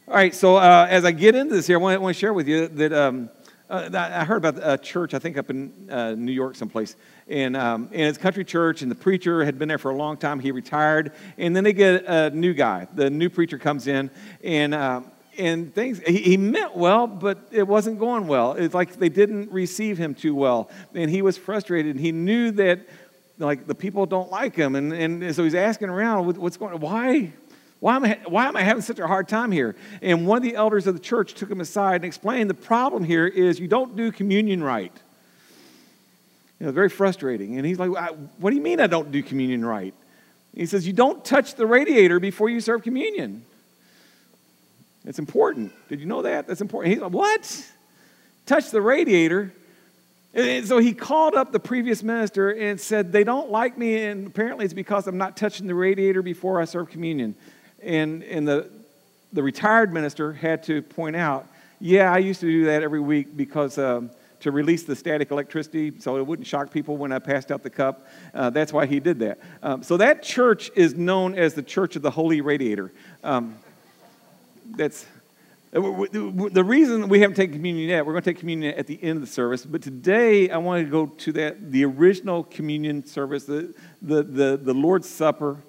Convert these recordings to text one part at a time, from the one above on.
All right, so as I get into this here, I want to share with you that I heard about a church, I think up in New York someplace, and it's a country church, and the preacher had been there for a long time. He retired, and then they get a new guy. The new preacher comes in, and things, he meant well, but it wasn't going well. It's like they didn't receive him too well, and he was frustrated. And he knew that, like, the people don't like him, and so he's asking around, what's going on? Why am I having such a hard time here? And one of the elders of the church took him aside and explained the problem here is you don't do communion right. It was very frustrating. And he's like, what do you mean I don't do communion right? He says, you don't touch the radiator before you serve communion. It's important. Did you know that? That's important. He's like, what? Touch the radiator? And so he called up the previous minister and said, they don't like me, and apparently it's because I'm not touching the radiator before I serve communion. And the retired minister had to point out, yeah, I used to do that every week because to release the static electricity so it wouldn't shock people when I passed out the cup. That's why he did that. So that church is known as the Church of the Holy Radiator. That's the reason we haven't taken communion yet. We're going to take communion at the end of the service. But today I want to go to the original communion service, the Lord's Supper.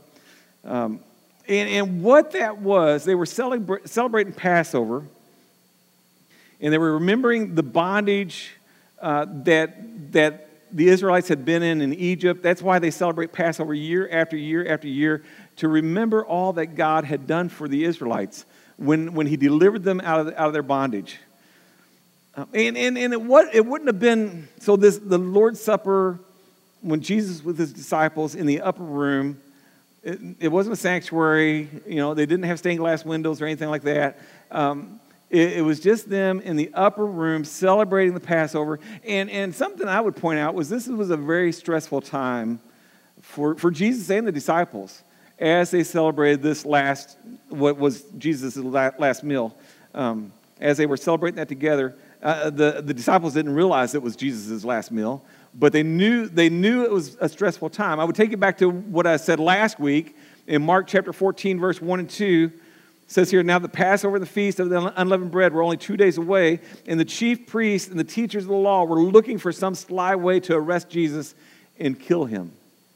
And what that was, they were celebrating Passover, and they were remembering the bondage that the Israelites had been in Egypt. That's why they celebrate Passover year after year after year, to remember all that God had done for the Israelites when He delivered them out of their bondage. And it wouldn't have been, so the Lord's Supper, when Jesus was with His disciples in the upper room, it wasn't a sanctuary, they didn't have stained glass windows or anything like that. It was just them in the upper room celebrating the Passover. And something I would point out was this was a very stressful time for Jesus and the disciples as they celebrated this what was Jesus' last meal. As they were celebrating that together, the disciples didn't realize it was Jesus' last meal. But they knew it was a stressful time. I would take it back to what I said last week in Mark chapter 14, verse 1 and 2. It says here, now the Passover and the Feast of the Unleavened Bread were only 2 days away, and the chief priests and the teachers of the law were looking for some sly way to arrest Jesus and kill Him.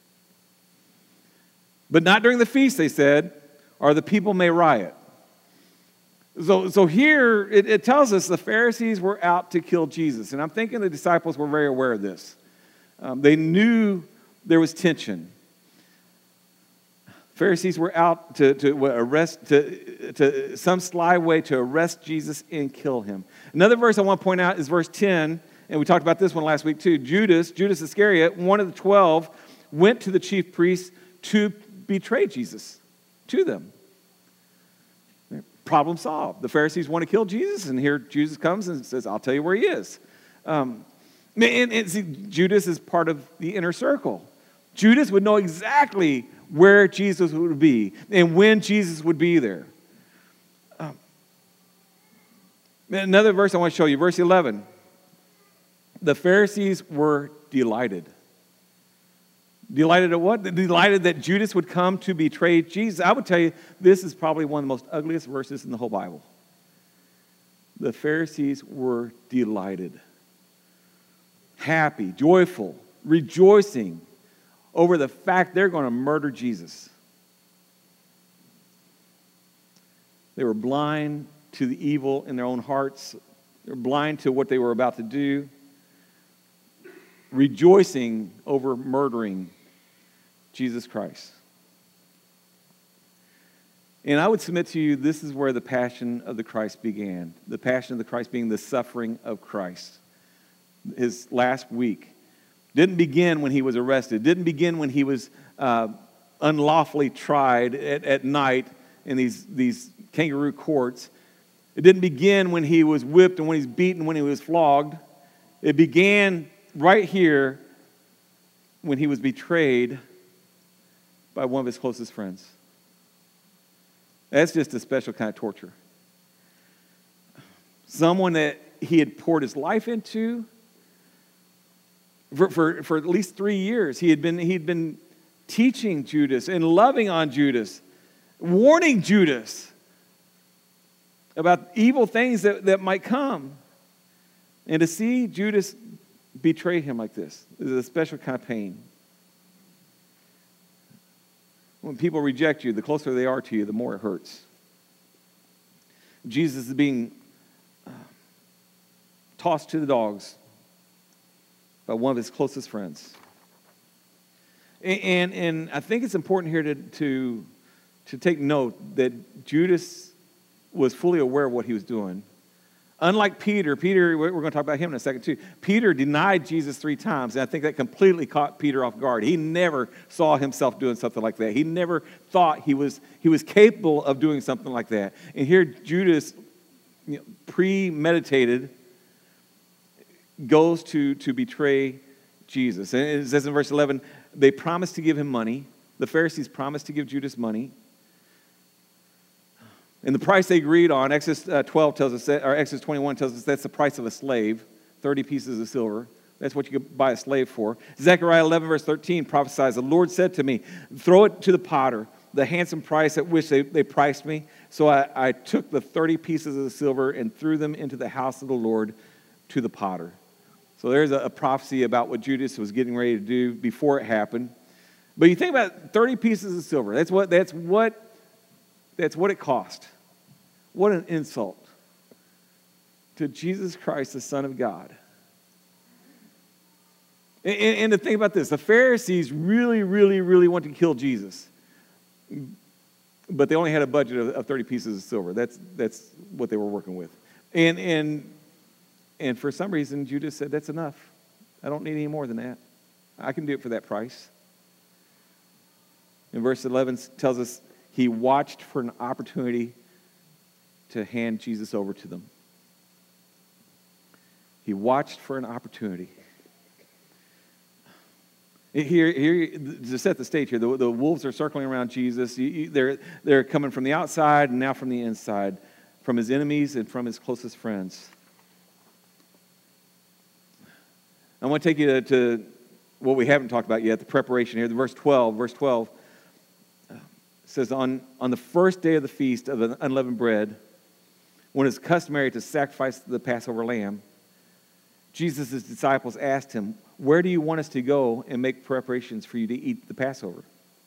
But not during the feast, they said, or the people may riot. So here it tells us the Pharisees were out to kill Jesus. And I'm thinking the disciples were very aware of this. They knew there was tension. Pharisees were out to arrest, to some sly way to arrest Jesus and kill Him. Another verse I want to point out is verse 10, and we talked about this one last week too. Judas Iscariot, one of the 12, went to the chief priests to betray Jesus to them. Problem solved. The Pharisees want to kill Jesus, and here Jesus comes and says, I'll tell you where He is. And see, Judas is part of the inner circle. Judas would know exactly where Jesus would be and when Jesus would be there. Another verse I want to show you, verse 11. The Pharisees were delighted. Delighted at what? Delighted that Judas would come to betray Jesus. I would tell you, this is probably one of the most ugliest verses in the whole Bible. The Pharisees were delighted, happy, joyful, rejoicing over the fact they're going to murder Jesus. They were blind to the evil in their own hearts. They were blind to what they were about to do, rejoicing over murdering Jesus Christ. And I would submit to you, this is where the passion of the Christ began. The passion of the Christ being the suffering of Christ. His last week didn't begin when He was arrested. Didn't begin when He was unlawfully tried at night in these kangaroo courts. It didn't begin when He was whipped and when He's beaten, when He was flogged. It began right here when He was betrayed by one of His closest friends. That's just a special kind of torture. Someone that He had poured His life into for at least 3 years. He'd been teaching Judas and loving on Judas, warning Judas about evil things that might come. And to see Judas betray him like this is a special kind of pain. When people reject you, the closer they are to you, the more it hurts. Jesus is being tossed to the dogs by one of his closest friends. And I think it's important here to take note that Judas was fully aware of what he was doing. Unlike Peter, we're going to talk about him in a second too. Peter denied Jesus 3 times, and I think that completely caught Peter off guard. He never saw himself doing something like that. He never thought he was capable of doing something like that. And here Judas, premeditated, goes to betray Jesus. And it says in verse 11, they promised to give him money. The Pharisees promised to give Judas money. And the price they agreed on, Exodus 12 tells us that, or Exodus 21 tells us that's the price of a slave, 30 pieces of silver. That's what you could buy a slave for. Zechariah 11, verse 13 prophesies, the Lord said to me, throw it to the potter, the handsome price at which they priced me. So I took the 30 pieces of silver and threw them into the house of the Lord to the potter. So there's a prophecy about what Judas was getting ready to do before it happened. But you think about 30 pieces of silver. That's what it cost. What an insult to Jesus Christ, the Son of God. And to think about this, the Pharisees really, really, really want to kill Jesus. But they only had a budget of 30 pieces of silver. That's what they were working with. And for some reason, Judas said, that's enough. I don't need any more than that. I can do it for that price. And verse 11 tells us he watched for an opportunity to hand Jesus over to them. He watched for an opportunity. Here, to set the stage here, the wolves are circling around Jesus. They're coming from the outside and now from the inside, from his enemies and from his closest friends. I want to take you to what we haven't talked about yet, the preparation here. Verse 12 says, on the first day of the feast of the unleavened bread, when it's customary to sacrifice the Passover lamb, Jesus' disciples asked him, where do you want us to go and make preparations for you to eat the Passover?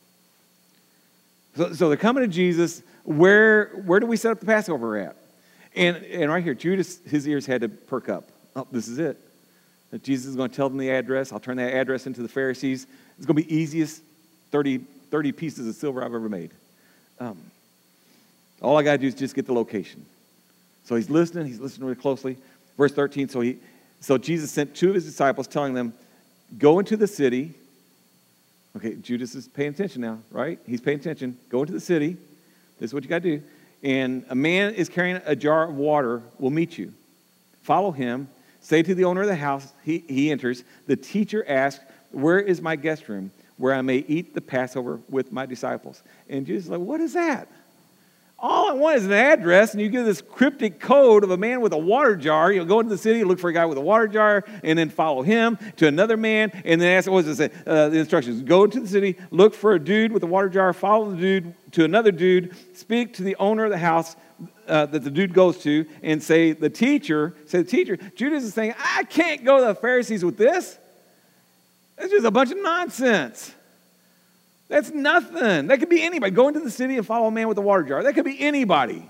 So they're coming to Jesus, where do we set up the Passover at? And right here, Judas, his ears had to perk up. Oh, this is it. Jesus is going to tell them the address. I'll turn that address into the Pharisees. It's going to be easiest 30 pieces of silver I've ever made. All I got to do is just get the location. So he's listening really closely. Verse 13, so Jesus sent 2 of his disciples telling them, go into the city. Okay, Judas is paying attention now, right? He's paying attention. Go into the city. This is what you got to do. And a man is carrying a jar of water will meet you. Follow him. Say to the owner of the house, he enters. The teacher asks, where is my guest room where I may eat the Passover with my disciples? And Jesus is like, what is that? All I want is an address, and you get this cryptic code of a man with a water jar. You'll go into the city, look for a guy with a water jar, and then follow him to another man, and then ask, what does it say? The instructions, go into the city, look for a dude with a water jar, follow the dude to another dude, speak to the owner of the house that the dude goes to, and say, the teacher, Judas is saying, I can't go to the Pharisees with this. It's just a bunch of nonsense. That's nothing. That could be anybody. Go into the city and follow a man with a water jar. That could be anybody.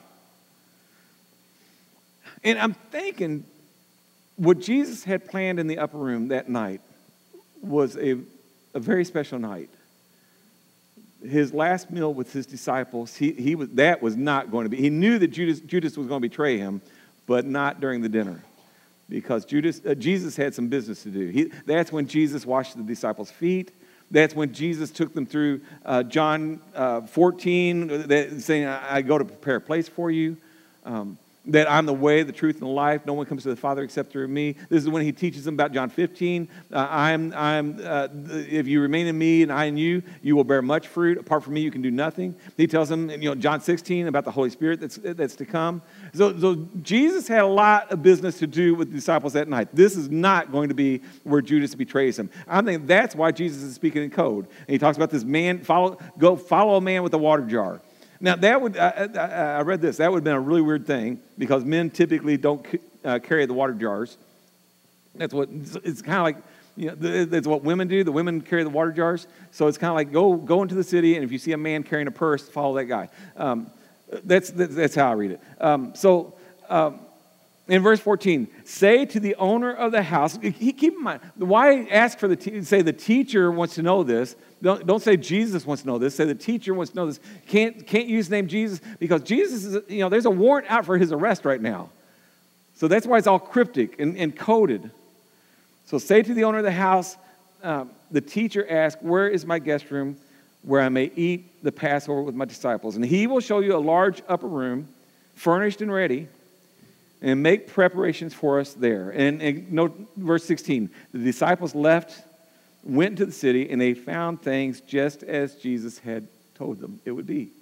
And I'm thinking what Jesus had planned in the upper room that night was a very special night. His last meal with his disciples, that was not going to be. He knew that Judas was going to betray him, but not during the dinner. Because Jesus had some business to do. That's when Jesus washed the disciples' feet. That's when Jesus took them through John 14, saying, I go to prepare a place for you. That I'm the way, the truth, and the life. No one comes to the Father except through me. This is when he teaches them about John 15. If you remain in me and I in you, you will bear much fruit. Apart from me, you can do nothing. He tells them, John 16 about the Holy Spirit that's to come. So Jesus had a lot of business to do with the disciples that night. This is not going to be where Judas betrays him. I think that's why Jesus is speaking in code. And he talks about this man, follow a man with a water jar. Now, that would, I read this, that would have been a really weird thing because men typically don't carry the water jars. That's what, it's kind of like, that's what women do. The women carry the water jars. So it's kind of like go into the city, and if you see a man carrying a purse, follow that guy. That's how I read it. In verse 14, say to the owner of the house, keep in mind, why ask for say the teacher wants to know this. Don't say Jesus wants to know this. Say the teacher wants to know this. Can't use the name Jesus because Jesus is, there's a warrant out for his arrest right now. So that's why it's all cryptic and coded. So say to the owner of the house, the teacher asked, where is my guest room where I may eat the Passover with my disciples? And he will show you a large upper room, furnished and ready, and make preparations for us there. And note verse 16. The disciples left, went into the city, and they found things just as Jesus had told them it would be.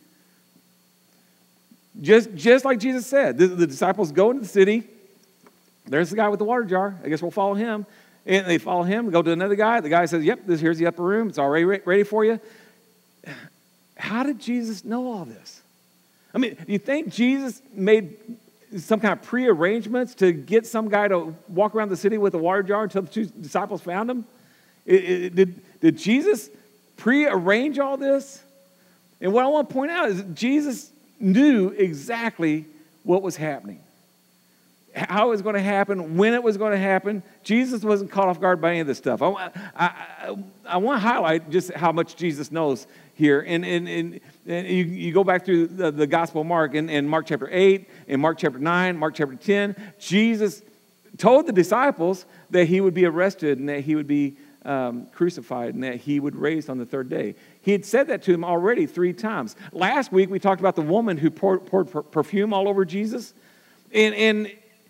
Just like Jesus said. The disciples go into the city. There's the guy with the water jar. I guess we'll follow him. And they follow him, go to another guy. The guy says, yep, here's the upper room. It's already ready for you. How did Jesus know all this? I mean, do you think Jesus made some kind of pre-arrangements to get some guy to walk around the city with a water jar until the two disciples found him? Did Jesus pre-arrange all this? And what I want to point out is that Jesus knew exactly what was happening. How it was going to happen, when it was going to happen. Jesus wasn't caught off guard by any of this stuff. I want to highlight just how much Jesus knows here. And you go back through the Gospel of Mark, in Mark chapter 8, in Mark chapter 9, Mark chapter 10, Jesus told the disciples that he would be arrested and that he would be crucified and that he would raise on the third day. He had said that to them already 3 times. Last week, we talked about the woman who poured perfume all over Jesus. And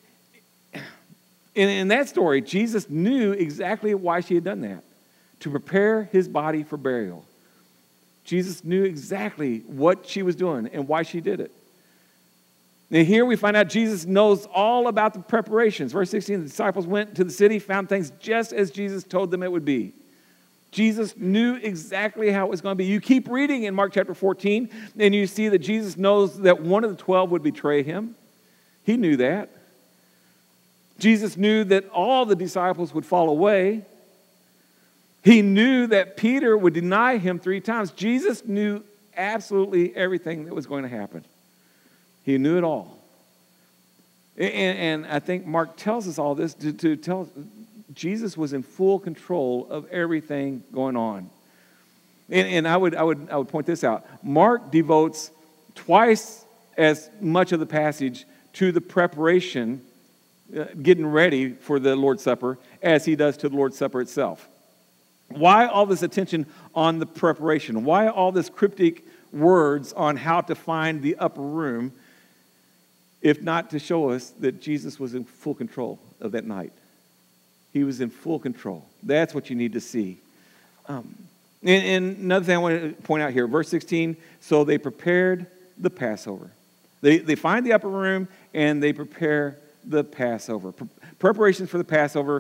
in that story, Jesus knew exactly why she had done that, to prepare his body for burial. Jesus knew exactly what she was doing and why she did it. And here we find out Jesus knows all about the preparations. Verse 16, the disciples went to the city, found things just as Jesus told them it would be. Jesus knew exactly how it was going to be. You keep reading in Mark chapter 14, and you see that Jesus knows that one of the 12 would betray him. He knew that. Jesus knew that all the disciples would fall away. He knew that Peter would deny him 3 times. Jesus knew absolutely everything that was going to happen. He knew it all. And I think Mark tells us all this to tell us Jesus was in full control of everything going on. And I would point this out. Mark devotes twice as much of the passage to the preparation, getting ready for the Lord's Supper, as he does to the Lord's Supper itself. Why all this attention on the preparation? Why all this cryptic words on how to find the upper room, if not to show us that Jesus was in full control of that night? He was in full control. That's what you need to see. And another thing I want to point out here, verse 16, so they prepared the Passover. They find the upper room and they prepare the Passover. Preparations for the Passover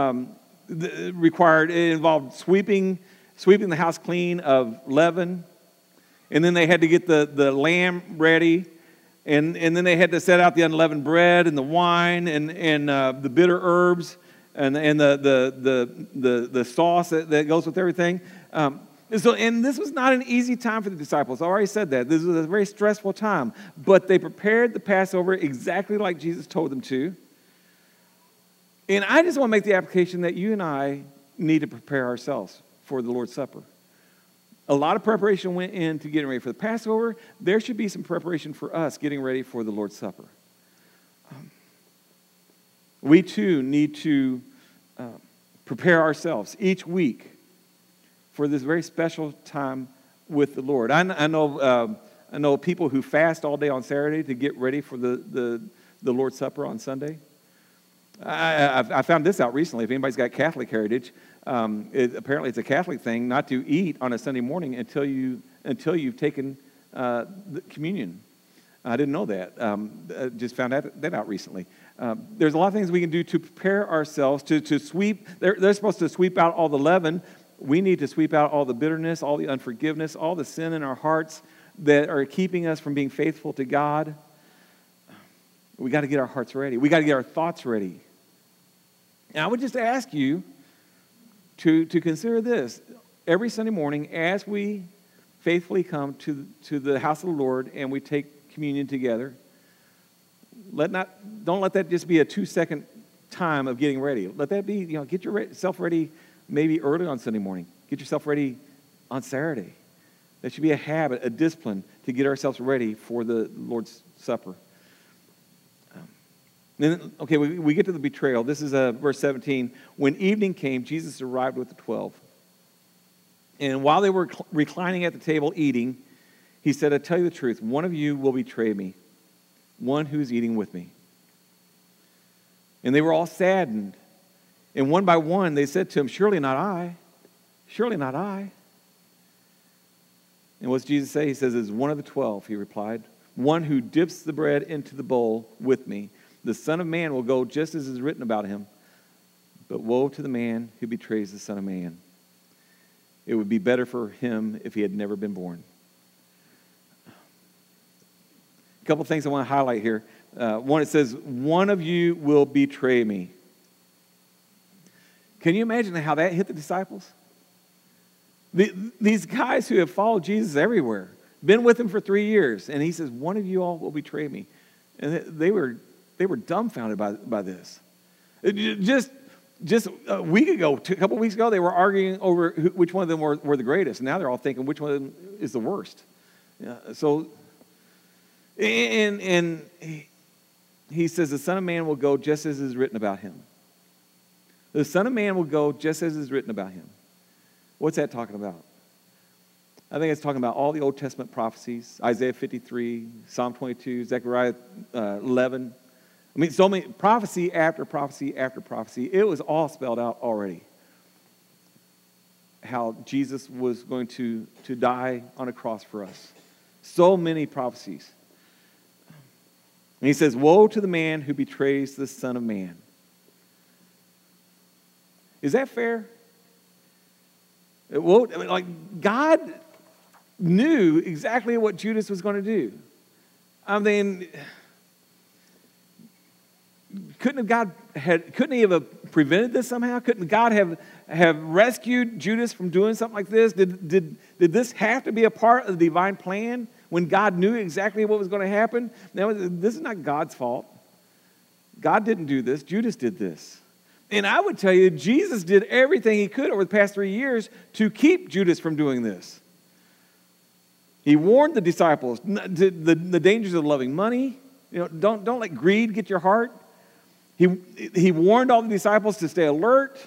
it involved sweeping the house clean of leaven, and then they had to get the lamb ready, and then they had to set out the unleavened bread and the wine and the bitter herbs and the sauce that goes with everything. And this was not an easy time for the disciples. I already said that. This was a very stressful time. But they prepared the Passover exactly like Jesus told them to. And I just want to make the application that you and I need to prepare ourselves for the Lord's Supper. A lot of preparation went into getting ready for the Passover. There should be some preparation for us getting ready for the Lord's Supper. We too need to prepare ourselves each week for this very special time with the Lord. I know people who fast all day on Saturday to get ready for the Lord's Supper on Sunday. I found this out recently. If anybody's got Catholic heritage, apparently it's a Catholic thing not to eat on a Sunday morning until you've taken the communion. I didn't know that. Just found that out recently. There's a lot of things we can do to prepare ourselves to sweep. They're supposed to sweep out all the leaven. We need to sweep out all the bitterness, all the unforgiveness, all the sin in our hearts that are keeping us from being faithful to God, we got to get our hearts ready. We got to get our thoughts ready. And I would just ask you to consider this. Every Sunday morning, as we faithfully come to the house of the Lord and we take communion together, don't let that just be a 2-second time of getting ready. Let that be, get yourself ready maybe early on Sunday morning. Get yourself ready on Saturday. That should be a habit, a discipline to get ourselves ready for the Lord's Supper. Then, we get to the betrayal. This is verse 17. When evening came, Jesus arrived with the 12. And while they were reclining at the table eating, he said, I tell you the truth, one of you will betray me, one who's eating with me. And they were all saddened. And one by one they said to him, surely not I. Surely not I. And what's Jesus say? He says, it's one of the 12, he replied, one who dips the bread into the bowl with me. The Son of Man will go just as is written about him. But woe to the man who betrays the Son of Man. It would be better for him if he had never been born. A couple things I want to highlight here. One, it says, one of you will betray me. Can you imagine how that hit the disciples? These guys who have followed Jesus everywhere, been with him for 3 years, and he says, one of you all will betray me. And they were dumbfounded by this. Just a week ago, a couple of weeks ago, they were arguing over which one of them were the greatest. Now they're all thinking which one of them is the worst. And he says, the Son of Man will go just as is written about him. The Son of Man will go just as is written about him. What's that talking about? I think it's talking about all the Old Testament prophecies, Isaiah 53, Psalm 22, Zechariah 11. I mean, so many, prophecy after prophecy after prophecy. It was all spelled out already. How Jesus was going to die on a cross for us. So many prophecies. And he says, woe to the man who betrays the Son of Man. Is that fair? God knew exactly what Judas was going to do. I mean, couldn't he have prevented this somehow? Couldn't God have rescued Judas from doing something like this? Did this have to be a part of the divine plan when God knew exactly what was going to happen? Now, this is not God's fault. God didn't do this. Judas did this. And I would tell you, Jesus did everything he could over the past 3 years to keep Judas from doing this. He warned the disciples the dangers of loving money. Don't let greed get your heart. He warned all the disciples to stay alert.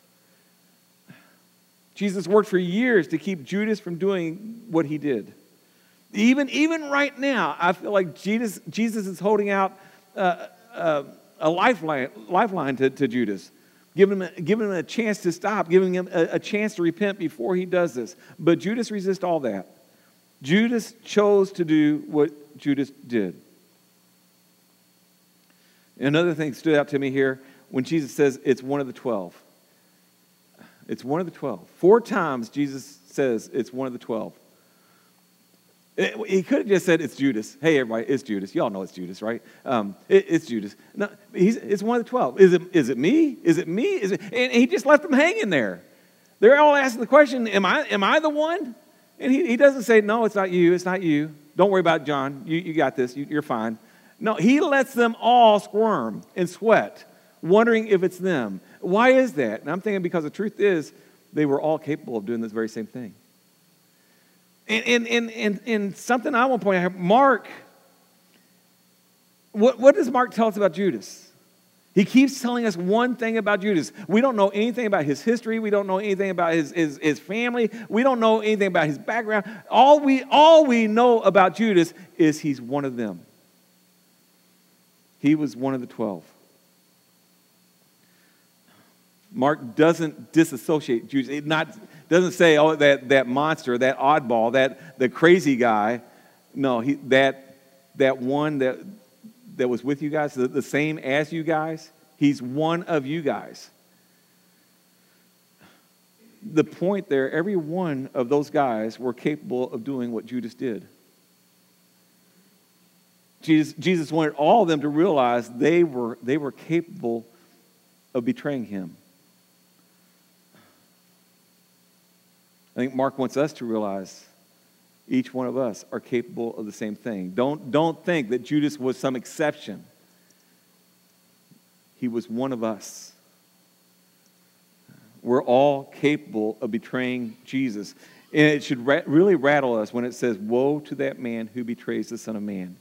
Jesus worked for years to keep Judas from doing what he did. Even right now, I feel like Jesus is holding out a lifeline to Judas, giving him a chance to stop, giving him a chance to repent before he does this. But Judas resists all that. Judas chose to do what Judas did. Another thing that stood out to me here, when Jesus says it's one of the 12. It's one of the 12. 4 times Jesus says it's one of the 12. He could have just said it's Judas. Hey, everybody, it's Judas. You all know it's Judas, right? It's Judas. No, it's one of the 12. Is it me? Is it me? And he just left them hanging there. They're all asking the question, am I the one? And he doesn't say, no, it's not you. It's not you. Don't worry about it, John. You got this. You're fine. No, he lets them all squirm and sweat, wondering if it's them. Why is that? And I'm thinking because the truth is they were all capable of doing this very same thing. And something I want to point out, Mark, what does Mark tell us about Judas? He keeps telling us one thing about Judas. We don't know anything about his history. We don't know anything about his family. We don't know anything about his background. All we know about Judas is he's one of them. He was one of the 12. Mark doesn't disassociate Judas. It doesn't say, oh, that monster, that oddball, the crazy guy. No, that one that was with you guys, the same as you guys, he's one of you guys. The point there, every one of those guys were capable of doing what Judas did. Jesus wanted all of them to realize they were capable of betraying him. I think Mark wants us to realize each one of us are capable of the same thing. Don't think that Judas was some exception. He was one of us. We're all capable of betraying Jesus. And it should really rattle us when it says, "Woe to that man who betrays the Son of Man."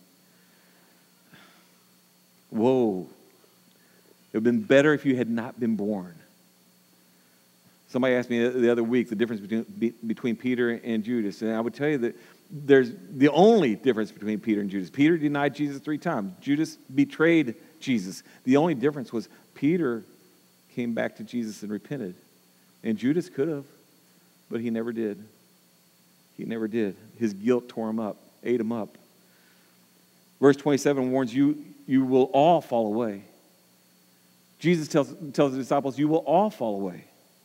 Woe. It would have been better if you had not been born. Somebody asked me the other week the difference between Peter and Judas. And I would tell you that there's the only difference between Peter and Judas. Peter denied Jesus 3 times. Judas betrayed Jesus. The only difference was Peter came back to Jesus and repented. And Judas could have, but he never did. He never did. His guilt tore him up, ate him up. Verse 27 warns you will all fall away. Jesus tells the disciples, you will all fall away.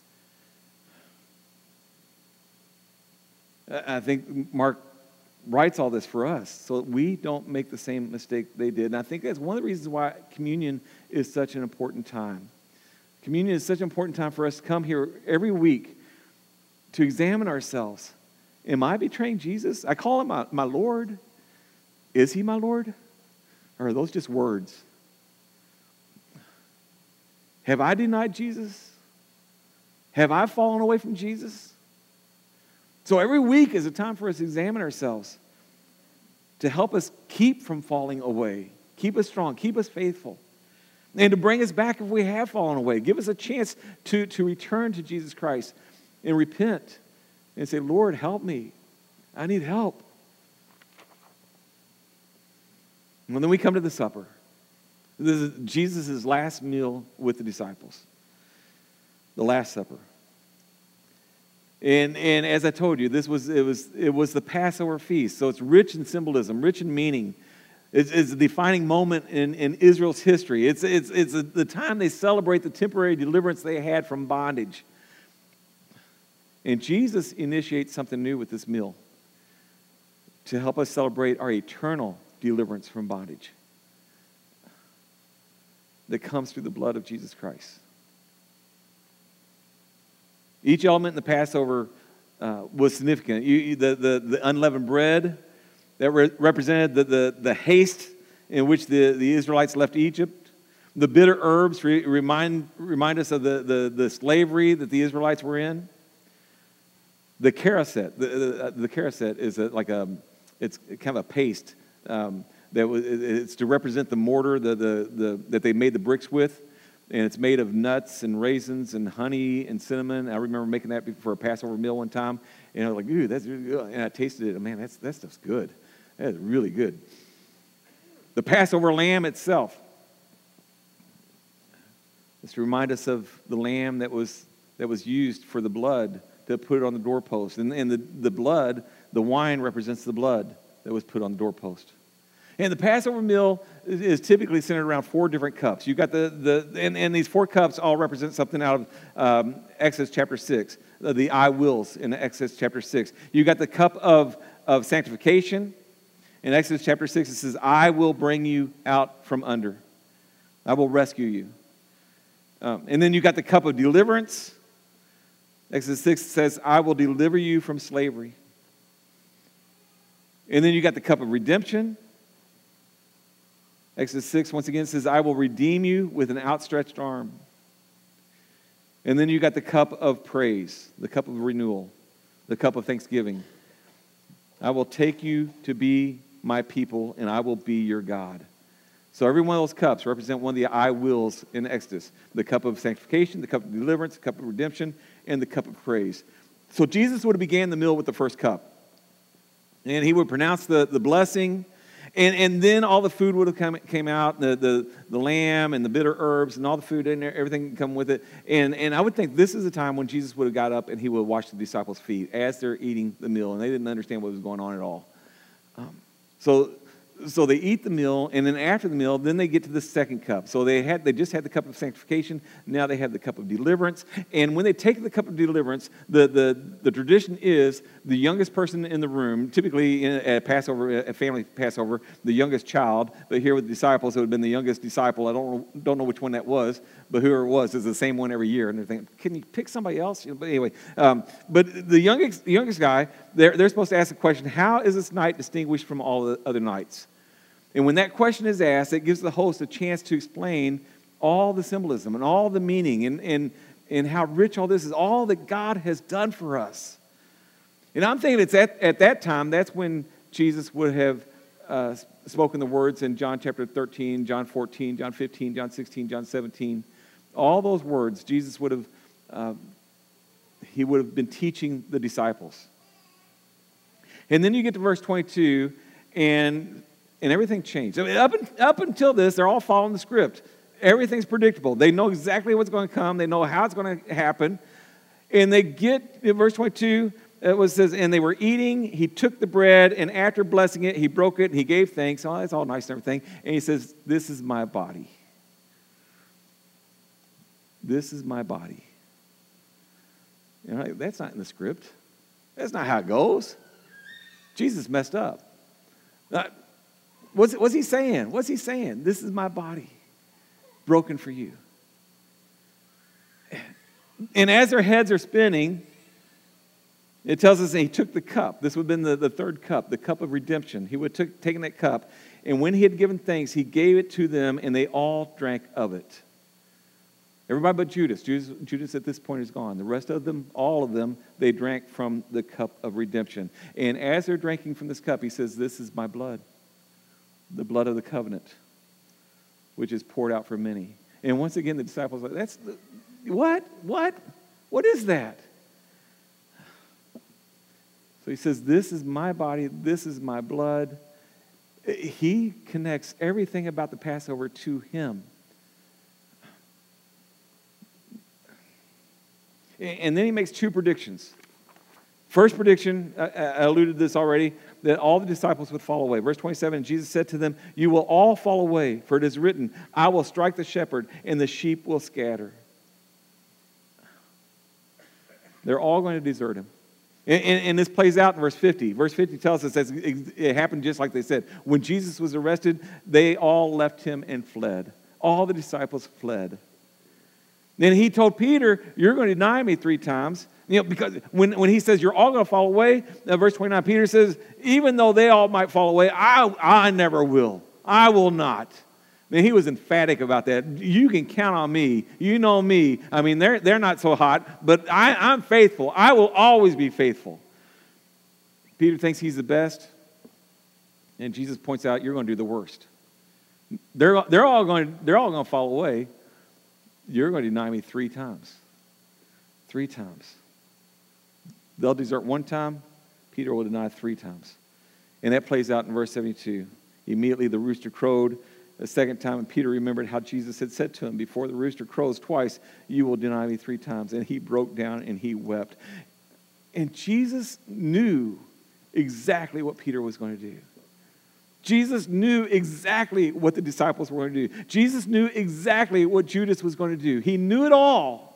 I think Mark writes all this for us so that we don't make the same mistake they did. And I think that's one of the reasons why communion is such an important time. Communion is such an important time for us to come here every week to examine ourselves. Am I betraying Jesus? I call him my Lord. Is he my Lord? Or are those just words? Have I denied Jesus? Have I fallen away from Jesus? So every week is a time for us to examine ourselves to help us keep from falling away, keep us strong, keep us faithful, and to bring us back if we have fallen away. Give us a chance to return to Jesus Christ and repent and say, Lord, help me. I need help. And then we come to the supper. This is Jesus' last meal with the disciples. The Last Supper. And as I told you, it was the Passover feast. So it's rich in symbolism, rich in meaning. It's a defining moment in Israel's history. It's the time they celebrate the temporary deliverance they had from bondage. And Jesus initiates something new with this meal to help us celebrate our eternal deliverance from bondage that comes through the blood of Jesus Christ. Each element in the Passover was significant. The unleavened bread that represented the haste in which the Israelites left Egypt. The bitter herbs remind us of the slavery that the Israelites were in. The keraset. The keraset is it's kind of a paste it's to represent the mortar that they made the bricks with. And it's made of nuts and raisins and honey and cinnamon. I remember making that for a Passover meal one time. And I was like, ooh, that's really good. And I tasted it. Man, that stuff's good. That is really good. The Passover lamb itself. It's to remind us of the lamb that was used for the blood to put it on the doorpost. And the blood, the wine represents the blood that was put on the doorpost. And the Passover meal is typically centered around 4 different cups. You've got and these 4 cups all represent something out of Exodus chapter 6, the I wills in Exodus chapter 6. You've got the cup of sanctification. In Exodus chapter 6, it says, I will bring you out from under. I will rescue you. And then you've got the cup of deliverance. Exodus 6 says, I will deliver you from slavery. And then you got the cup of redemption. Exodus 6, once again, says, I will redeem you with an outstretched arm. And then you got the cup of praise, the cup of renewal, the cup of thanksgiving. I will take you to be my people, and I will be your God. So every one of those cups represent one of the I wills in Exodus. The cup of sanctification, the cup of deliverance, the cup of redemption, and the cup of praise. So Jesus would have began the meal with the first cup. And he would pronounce the blessing. And then all the food would have came out, the lamb and the bitter herbs and all the food in there, everything come with it. And I would think this is the time when Jesus would have got up and he would have washed the disciples' feet as they're eating the meal. And they didn't understand what was going on at all. So So they eat the meal, and then after the meal, then they get to the second cup. So they just had the cup of sanctification. Now they have the cup of deliverance. And when they take the cup of deliverance, the tradition is the youngest person in the room, typically at Passover, a family Passover, the youngest child. But here with the disciples, it would have been the youngest disciple. I don't know which one that was, but whoever it was is the same one every year. And they're thinking, can you pick somebody else? But anyway, but the youngest guy, they're supposed to ask the question, how is this night distinguished from all the other nights? And when that question is asked, it gives the host a chance to explain all the symbolism and all the meaning and how rich all this is, all that God has done for us. And I'm thinking it's at that time, that's when Jesus would have spoken the words in John chapter 13, John 14, John 15, John 16, John 17. All those words, Jesus would have, he would have been teaching the disciples. And then you get to verse 22, and everything changed. I mean, up until this, they're all following the script. Everything's predictable. They know exactly what's going to come. They know how it's going to happen. And they get, in verse 22, it says, and they were eating. He took the bread, and after blessing it, he broke it, and he gave thanks. Oh, that's all nice and everything. And he says, this is my body. This is my body. You know, that's not in the script. That's not how it goes. Jesus messed up. What's he saying? What's he saying? This is my body, broken for you. And as their heads are spinning, it tells us that he took the cup. This would have been the third cup, the cup of redemption. He would have taken that cup, and when he had given thanks, he gave it to them, and they all drank of it. Everybody but Judas. Judas at this point is gone. The rest of them, all of them, they drank from the cup of redemption. And as they're drinking from this cup, he says, this is my blood. The blood of the covenant, which is poured out for many. And once again, the disciples are like, what is that? So he says, this is my body, this is my blood. He connects everything about the Passover to him. And then he makes two predictions. First prediction, I alluded to this already, that all the disciples would fall away. Verse 27, Jesus said to them, you will all fall away, for it is written, I will strike the shepherd, and the sheep will scatter. They're all going to desert him. And this plays out in verse 50. Verse 50 tells us that it happened just like they said. When Jesus was arrested, they all left him and fled. All the disciples fled. Then he told Peter, you're going to deny me 3 times. You know, because when he says you're all going to fall away, verse 29, Peter says, even though they all might fall away, I never will. I will not. Man, he was emphatic about that. You can count on me. You know me. I mean, they're not so hot, but I'm faithful. I will always be faithful. Peter thinks he's the best, and Jesus points out, you're going to do the worst. They're all going to fall away. You're going to deny me 3 times. 3 times. They'll desert 1 time. Peter will deny 3 times. And that plays out in verse 72. Immediately the rooster crowed a second time, and Peter remembered how Jesus had said to him, before the rooster crows twice, you will deny me 3 times. And he broke down and he wept. And Jesus knew exactly what Peter was going to do. Jesus knew exactly what the disciples were going to do. Jesus knew exactly what Judas was going to do. He knew it all.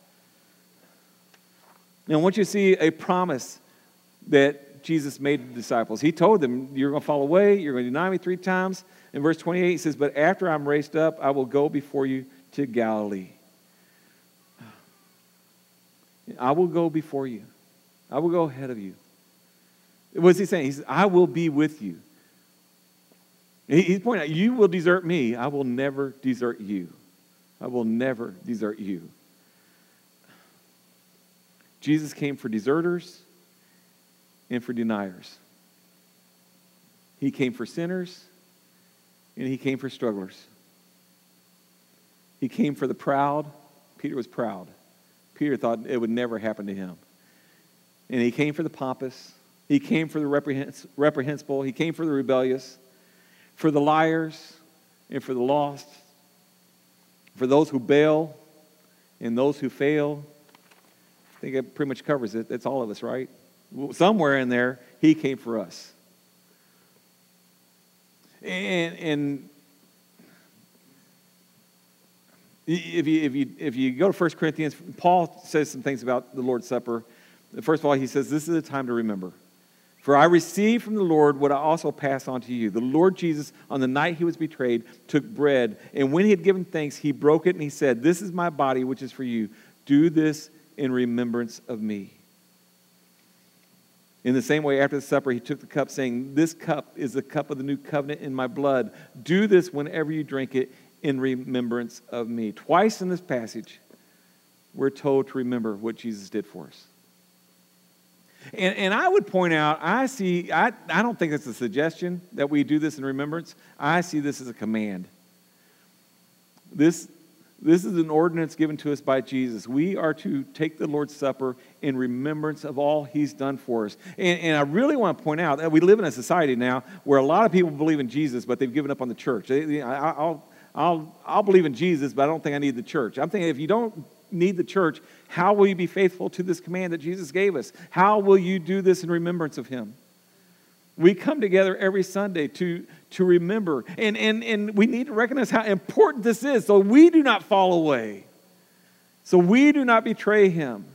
And I want you to see a promise that Jesus made to the disciples. He told them, you're going to fall away, you're going to deny me 3 times. In verse 28, he says, but after I'm raised up, I will go before you to Galilee. I will go before you. I will go ahead of you. What's he saying? He says, I will be with you. He's pointing out, you will desert me. I will never desert you. I will never desert you. Jesus came for deserters and for deniers. He came for sinners and he came for strugglers. He came for the proud. Peter was proud. Peter thought it would never happen to him. And he came for the pompous. He came for the reprehensible. He came for the rebellious. For the liars and for the lost, for those who bail and those who fail. I think it pretty much covers it. That's all of us, right? Somewhere in there, he came for us. And if you go to 1 Corinthians, Paul says some things about the Lord's Supper. First of all, he says, this is a time to remember. For I received from the Lord what I also pass on to you. The Lord Jesus, on the night he was betrayed, took bread, and when he had given thanks, he broke it, and he said, this is my body, which is for you. Do this in remembrance of me. In the same way, after the supper, he took the cup, saying, this cup is the cup of the new covenant in my blood. Do this whenever you drink it in remembrance of me. Twice in this passage, we're told to remember what Jesus did for us. And I would point out, I don't think it's a suggestion that we do this in remembrance. I see this as a command. This is an ordinance given to us by Jesus. We are to take the Lord's Supper in remembrance of all he's done for us. And I really want to point out that we live in a society now where a lot of people believe in Jesus, but they've given up on the church. I'll believe in Jesus, but I don't think I need the church. I'm thinking, if you don't need the church, how will you be faithful to this command that Jesus gave us? How will you do this in remembrance of him? We come together every Sunday to remember, and we need to recognize how important this is so we do not fall away, so we do not betray him.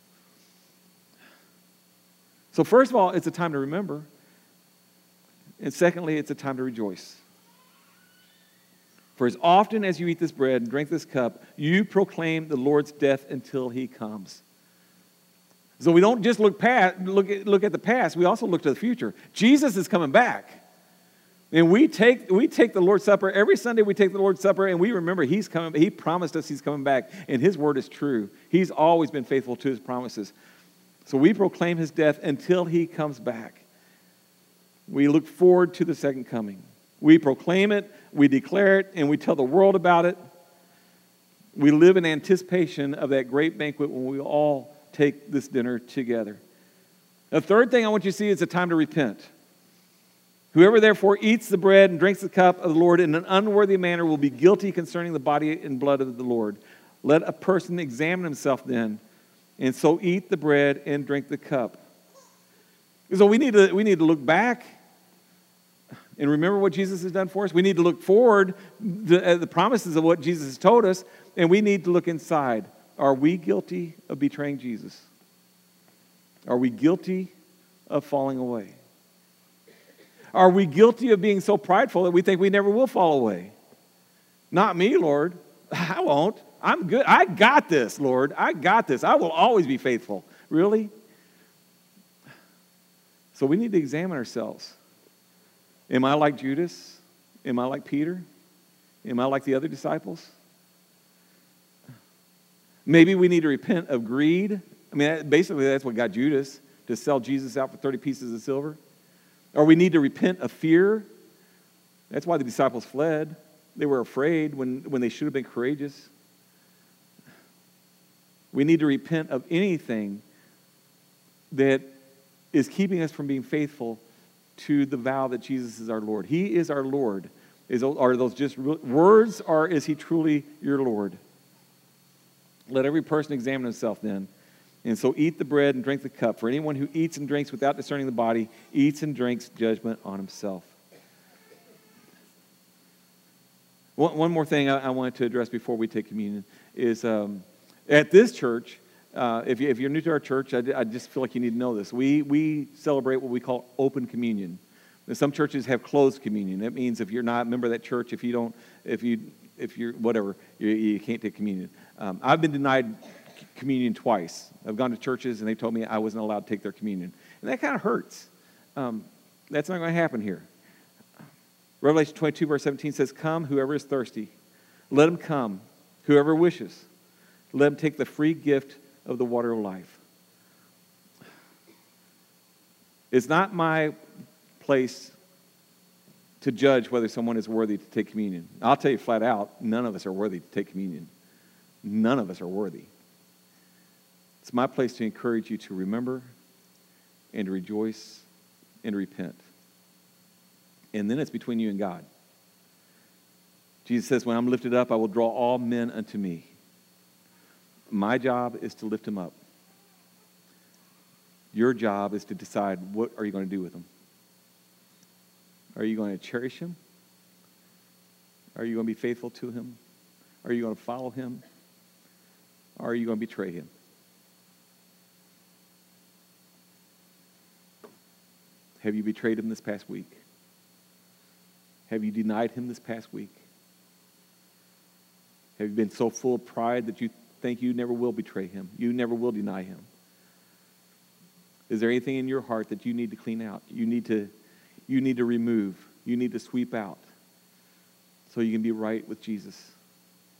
So first of all, it's a time to remember, and secondly, it's a time to rejoice. For as often as you eat this bread and drink this cup, you proclaim the Lord's death until he comes. So we don't just look at the past, we also look to the future. Jesus is coming back. And we take the Lord's Supper. Every Sunday we take the Lord's Supper and we remember he's coming. He promised us he's coming back, and his word is true. He's always been faithful to his promises. So we proclaim his death until he comes back. We look forward to the second coming. We proclaim it, we declare it, and we tell the world about it. We live in anticipation of that great banquet when we all take this dinner together. The third thing I want you to see is a time to repent. Whoever therefore eats the bread and drinks the cup of the Lord in an unworthy manner will be guilty concerning the body and blood of the Lord. Let a person examine himself then, and so eat the bread and drink the cup. So we need to look back and remember what Jesus has done for us. We need to look forward, the promises of what Jesus has told us, and we need to look inside. Are we guilty of betraying Jesus? Are we guilty of falling away? Are we guilty of being so prideful that we think we never will fall away? Not me, Lord. I won't. I'm good. I got this, Lord. I got this. I will always be faithful. Really? So we need to examine ourselves. Am I like Judas? Am I like Peter? Am I like the other disciples? Maybe we need to repent of greed. I mean, basically that's what got Judas to sell Jesus out for 30 pieces of silver. Or we need to repent of fear. That's why the disciples fled. They were afraid when they should have been courageous. We need to repent of anything that is keeping us from being faithful to the vow that Jesus is our Lord. He is our Lord. Are those just words, or is he truly your Lord? Let every person examine himself then. And so eat the bread and drink the cup. For anyone who eats and drinks without discerning the body eats and drinks judgment on himself. One more thing I wanted to address before we take communion is at this church, if you're new to our church, I just feel like you need to know this. We celebrate what we call open communion. Now, some churches have closed communion. That means if you're not a member of that church, if you're whatever, you can't take communion. I've been denied communion twice. I've gone to churches and they told me I wasn't allowed to take their communion. And that kind of hurts. That's not going to happen here. Revelation 22 verse 17 says, "Come, whoever is thirsty. Let him come, whoever wishes. Let him take the free gift of the water of life." It's not my place to judge whether someone is worthy to take communion. I'll tell you flat out, none of us are worthy to take communion. None of us are worthy. It's my place to encourage you to remember and to rejoice and to repent. And then it's between you and God. Jesus says, "When I'm lifted up, I will draw all men unto me." My job is to lift them up. Your job is to decide, what are you going to do with them? Are you going to cherish them? Are you going to be faithful to him? Are you going to follow him? Or are you going to betray him? Have you betrayed him this past week? Have you denied him this past week? Have you been so full of pride that you think you never will betray him? You never will deny him? Is there anything in your heart that you need to clean out? You need to remove. You need to sweep out so you can be right with Jesus.